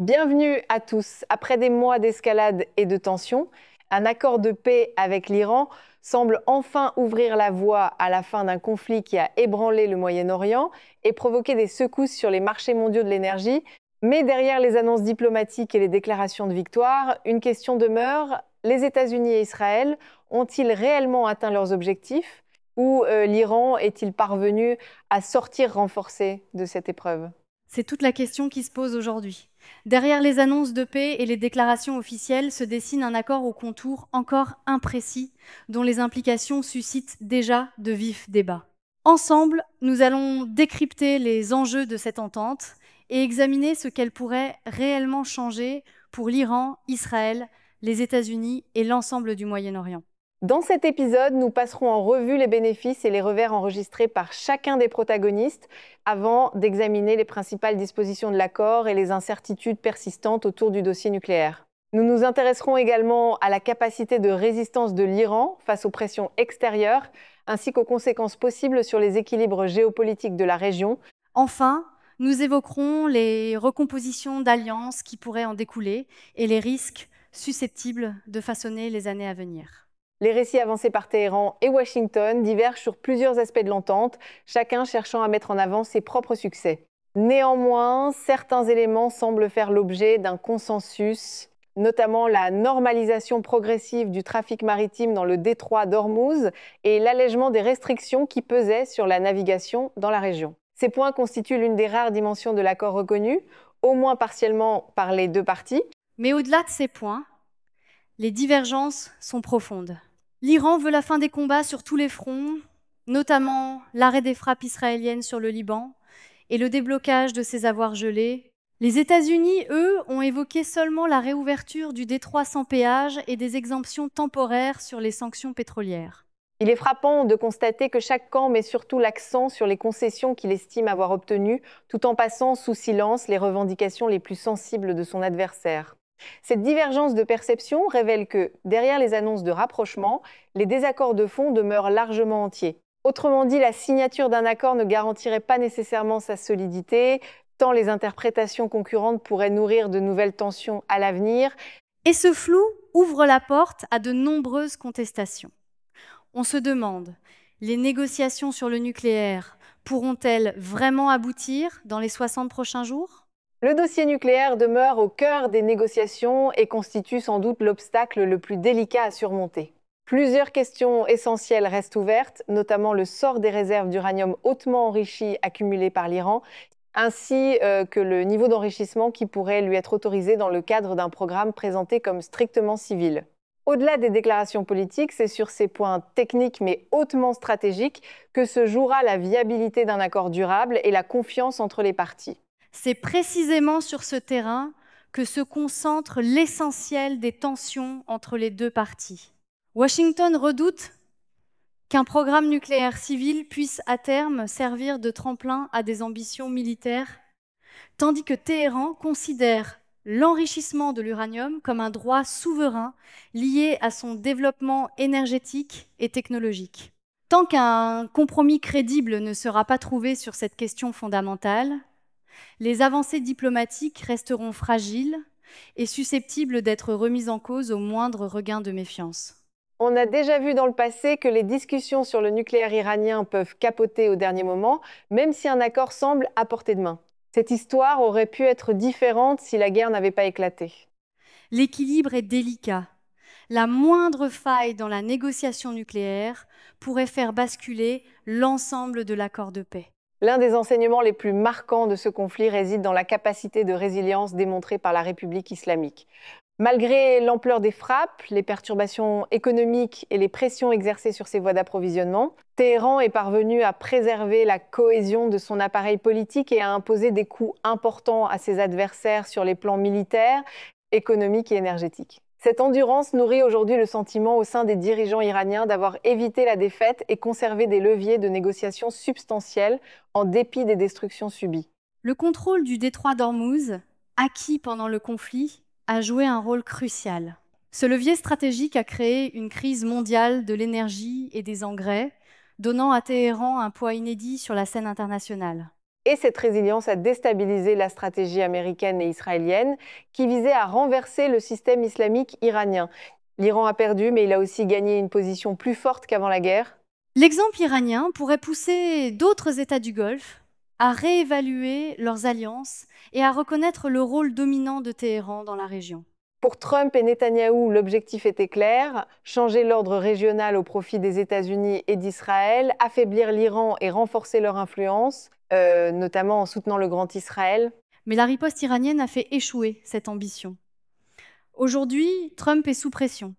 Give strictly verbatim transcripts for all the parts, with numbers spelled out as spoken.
Bienvenue à tous. Après des mois d'escalade et de tensions, un accord de paix avec l'Iran semble enfin ouvrir la voie à la fin d'un conflit qui a ébranlé le Moyen-Orient et provoqué des secousses sur les marchés mondiaux de l'énergie. Mais derrière les annonces diplomatiques et les déclarations de victoire, une question demeure. Les États-Unis et Israël ont-ils réellement atteint leurs objectifs ou euh, l'Iran est-il parvenu à sortir renforcé de cette épreuve ? C'est toute la question qui se pose aujourd'hui. Derrière les annonces de paix et les déclarations officielles se dessine un accord aux contours encore imprécis, dont les implications suscitent déjà de vifs débats. Ensemble, nous allons décrypter les enjeux de cette entente et examiner ce qu'elle pourrait réellement changer pour l'Iran, Israël, les États-Unis et l'ensemble du Moyen-Orient. Dans cet épisode, nous passerons en revue les bénéfices et les revers enregistrés par chacun des protagonistes avant d'examiner les principales dispositions de l'accord et les incertitudes persistantes autour du dossier nucléaire. Nous nous intéresserons également à la capacité de résistance de l'Iran face aux pressions extérieures, ainsi qu'aux conséquences possibles sur les équilibres géopolitiques de la région. Enfin, nous évoquerons les recompositions d'alliances qui pourraient en découler et les risques susceptibles de façonner les années à venir. Les récits avancés par Téhéran et Washington divergent sur plusieurs aspects de l'entente, chacun cherchant à mettre en avant ses propres succès. Néanmoins, certains éléments semblent faire l'objet d'un consensus, notamment la normalisation progressive du trafic maritime dans le détroit d'Ormuz et l'allègement des restrictions qui pesaient sur la navigation dans la région. Ces points constituent l'une des rares dimensions de l'accord reconnu, au moins partiellement par les deux parties. Mais au-delà de ces points, les divergences sont profondes. L'Iran veut la fin des combats sur tous les fronts, notamment l'arrêt des frappes israéliennes sur le Liban et le déblocage de ses avoirs gelés. Les États-Unis, eux, ont évoqué seulement la réouverture du détroit sans péage et des exemptions temporaires sur les sanctions pétrolières. Il est frappant de constater que chaque camp met surtout l'accent sur les concessions qu'il estime avoir obtenues, tout en passant sous silence les revendications les plus sensibles de son adversaire. Cette divergence de perception révèle que, derrière les annonces de rapprochement, les désaccords de fond demeurent largement entiers. Autrement dit, la signature d'un accord ne garantirait pas nécessairement sa solidité, tant les interprétations concurrentes pourraient nourrir de nouvelles tensions à l'avenir. Et ce flou ouvre la porte à de nombreuses contestations. On se demande, les négociations sur le nucléaire pourront-elles vraiment aboutir dans les soixante prochains jours ? Le dossier nucléaire demeure au cœur des négociations et constitue sans doute l'obstacle le plus délicat à surmonter. Plusieurs questions essentielles restent ouvertes, notamment le sort des réserves d'uranium hautement enrichi accumulées par l'Iran, ainsi euh, que le niveau d'enrichissement qui pourrait lui être autorisé dans le cadre d'un programme présenté comme strictement civil. Au-delà des déclarations politiques, c'est sur ces points techniques mais hautement stratégiques que se jouera la viabilité d'un accord durable et la confiance entre les parties. C'est précisément sur ce terrain que se concentre l'essentiel des tensions entre les deux parties. Washington redoute qu'un programme nucléaire civil puisse à terme servir de tremplin à des ambitions militaires, tandis que Téhéran considère l'enrichissement de l'uranium comme un droit souverain lié à son développement énergétique et technologique. Tant qu'un compromis crédible ne sera pas trouvé sur cette question fondamentale, les avancées diplomatiques resteront fragiles et susceptibles d'être remises en cause au moindre regain de méfiance. On a déjà vu dans le passé que les discussions sur le nucléaire iranien peuvent capoter au dernier moment, même si un accord semble à portée de main. Cette histoire aurait pu être différente si la guerre n'avait pas éclaté. L'équilibre est délicat. La moindre faille dans la négociation nucléaire pourrait faire basculer l'ensemble de l'accord de paix. L'un des enseignements les plus marquants de ce conflit réside dans la capacité de résilience démontrée par la République islamique. Malgré l'ampleur des frappes, les perturbations économiques et les pressions exercées sur ses voies d'approvisionnement, Téhéran est parvenu à préserver la cohésion de son appareil politique et à imposer des coups importants à ses adversaires sur les plans militaires, économiques et énergétiques. Cette endurance nourrit aujourd'hui le sentiment au sein des dirigeants iraniens d'avoir évité la défaite et conservé des leviers de négociation substantiels en dépit des destructions subies. Le contrôle du détroit d'Ormuz, acquis pendant le conflit, a joué un rôle crucial. Ce levier stratégique a créé une crise mondiale de l'énergie et des engrais, donnant à Téhéran un poids inédit sur la scène internationale. Et cette résilience a déstabilisé la stratégie américaine et israélienne qui visait à renverser le système islamique iranien. L'Iran a perdu, mais il a aussi gagné une position plus forte qu'avant la guerre. L'exemple iranien pourrait pousser d'autres États du Golfe à réévaluer leurs alliances et à reconnaître le rôle dominant de Téhéran dans la région. Pour Trump et Netanyahou, l'objectif était clair, changer l'ordre régional au profit des États-Unis et d'Israël, affaiblir l'Iran et renforcer leur influence, euh, notamment en soutenant le Grand Israël. Mais la riposte iranienne a fait échouer cette ambition. Aujourd'hui, Trump est sous pression,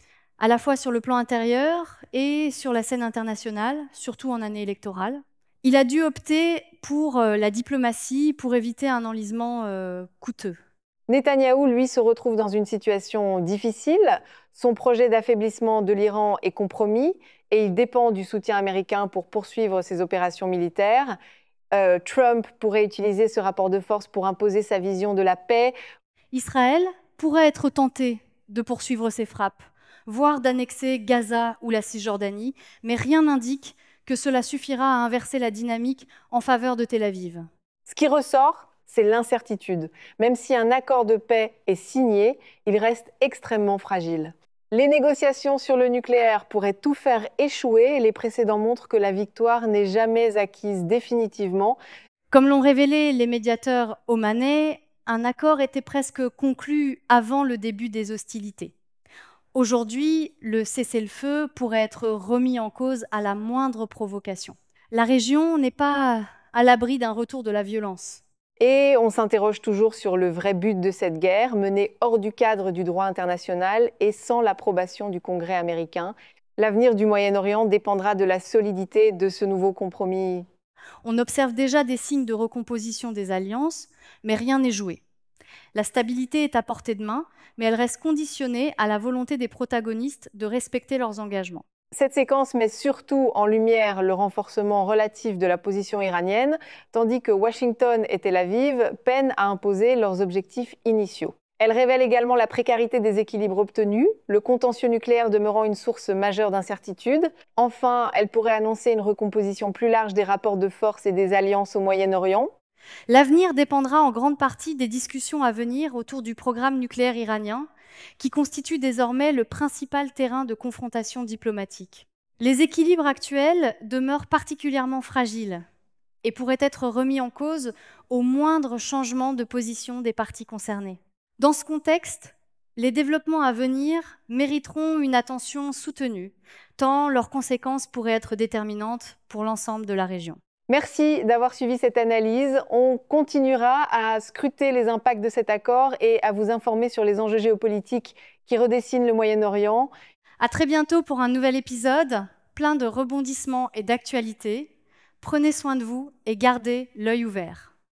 à la fois sur le plan intérieur et sur la scène internationale, surtout en année électorale. Il a dû opter pour euh, la diplomatie pour éviter un enlisement euh, coûteux. Netanyahou, lui, se retrouve dans une situation difficile. Son projet d'affaiblissement de l'Iran est compromis et il dépend du soutien américain pour poursuivre ses opérations militaires. Euh, Trump pourrait utiliser ce rapport de force pour imposer sa vision de la paix. Israël pourrait être tenté de poursuivre ses frappes, voire d'annexer Gaza ou la Cisjordanie, mais rien n'indique que cela suffira à inverser la dynamique en faveur de Tel Aviv. Ce qui ressort, c'est l'incertitude. Même si un accord de paix est signé, il reste extrêmement fragile. Les négociations sur le nucléaire pourraient tout faire échouer et les précédents montrent que la victoire n'est jamais acquise définitivement. Comme l'ont révélé les médiateurs omanais, un accord était presque conclu avant le début des hostilités. Aujourd'hui, le cessez-le-feu pourrait être remis en cause à la moindre provocation. La région n'est pas à l'abri d'un retour de la violence. Et on s'interroge toujours sur le vrai but de cette guerre, menée hors du cadre du droit international et sans l'approbation du Congrès américain. L'avenir du Moyen-Orient dépendra de la solidité de ce nouveau compromis. On observe déjà des signes de recomposition des alliances, mais rien n'est joué. La stabilité est à portée de main, mais elle reste conditionnée à la volonté des protagonistes de respecter leurs engagements. Cette séquence met surtout en lumière le renforcement relatif de la position iranienne, tandis que Washington et Tel Aviv peinent à imposer leurs objectifs initiaux. Elle révèle également la précarité des équilibres obtenus, le contentieux nucléaire demeurant une source majeure d'incertitude. Enfin, elle pourrait annoncer une recomposition plus large des rapports de force et des alliances au Moyen-Orient. L'avenir dépendra en grande partie des discussions à venir autour du programme nucléaire iranien, qui constitue désormais le principal terrain de confrontation diplomatique. Les équilibres actuels demeurent particulièrement fragiles et pourraient être remis en cause au moindre changement de position des parties concernées. Dans ce contexte, les développements à venir mériteront une attention soutenue, tant leurs conséquences pourraient être déterminantes pour l'ensemble de la région. Merci d'avoir suivi cette analyse. On continuera à scruter les impacts de cet accord et à vous informer sur les enjeux géopolitiques qui redessinent le Moyen-Orient. À très bientôt pour un nouvel épisode, plein de rebondissements et d'actualités. Prenez soin de vous et gardez l'œil ouvert.